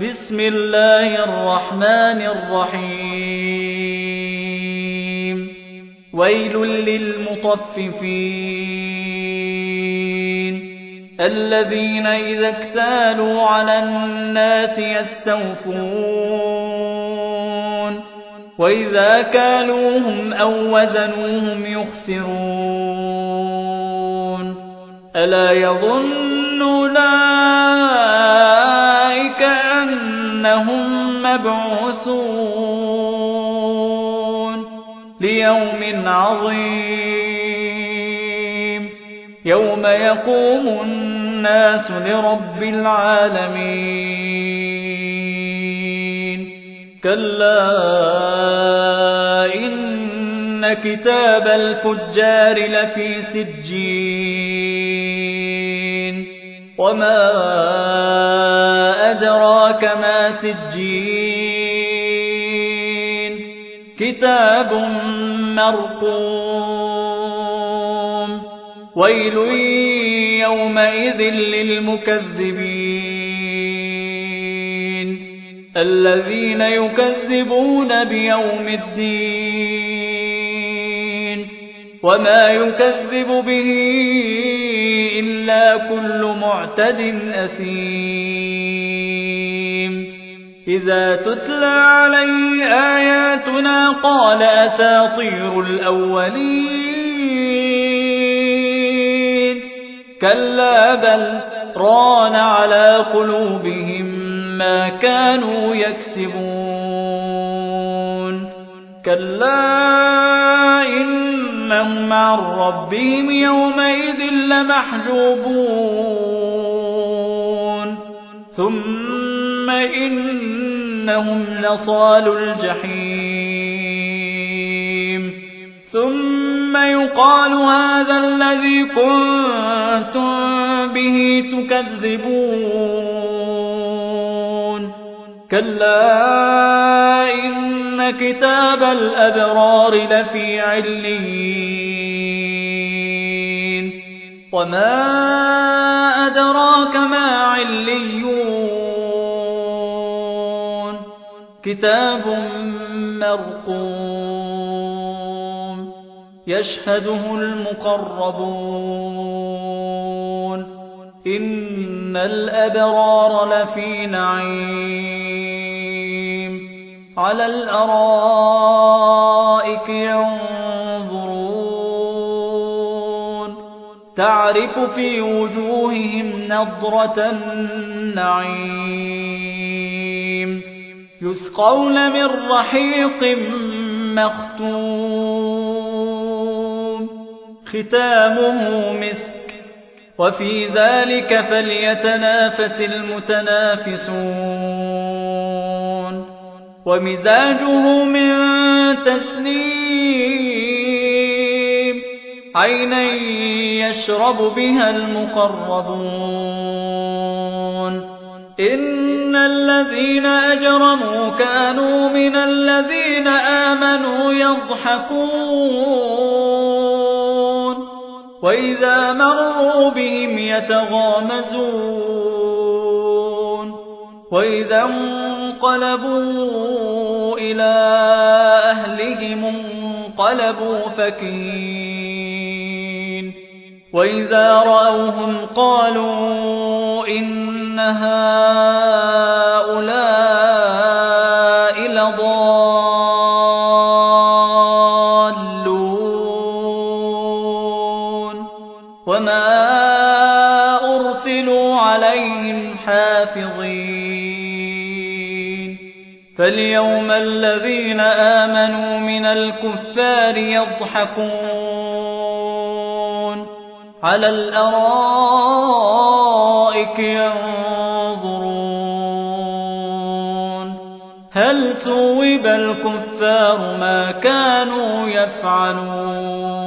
بسم الله الرحمن الرحيم ويل للمطففين الذين إذا اكتالوا على الناس يستوفون وإذا كالوهم أو وزنوهم يخسرون ألا يظن أولئك أنهم مبعوثون ليوم عظيم يوم يقوم الناس لرب العالمين كلا إن كتاب الفجار لفي سجين وما أدراك ما سجين كتاب مرقوم ويل يومئذ للمكذبين الذين يكذبون بيوم الدين وما يكذب به إلا كل معتد أثيم إذا تتلى عليه آياتنا قال أساطير الأولين كلا بل ران على قلوبهم ما كانوا يكسبون كلا إنهم عن ربهم يومئذ لمحجوبون ثم إنهم لصالوا الجحيم ثم يقال هذا الذي كنتم به تكذبون كلا إن كتاب الأبرار لفي عليين وما أدراك ما عليون كتاب مرقوم يشهده المقربون إن الأبرار لفي نعيم على الأرائك ينظرون تعرف في وجوههم نضرة النعيم يسقون من رحيق مختوم ختامه مسك وفي ذلك فليتنافس المتنافسون ومزاجه من تسنيم عينا يشرب بها المقربون إن الذين أجرموا كانوا من الذين آمنوا يضحكون وإذا مروا بهم يتغامزون وإذا انقلبوا إلى أهلهم انقلبوا فكين وإذا رأوهم قالوا إن هؤلاء لضالون وما أرسلوا عليهم حافظين فاليوم الذين آمنوا من الكفار يضحكون على الأرائك ينظرون هل ثوب الكفار ما كانوا يفعلون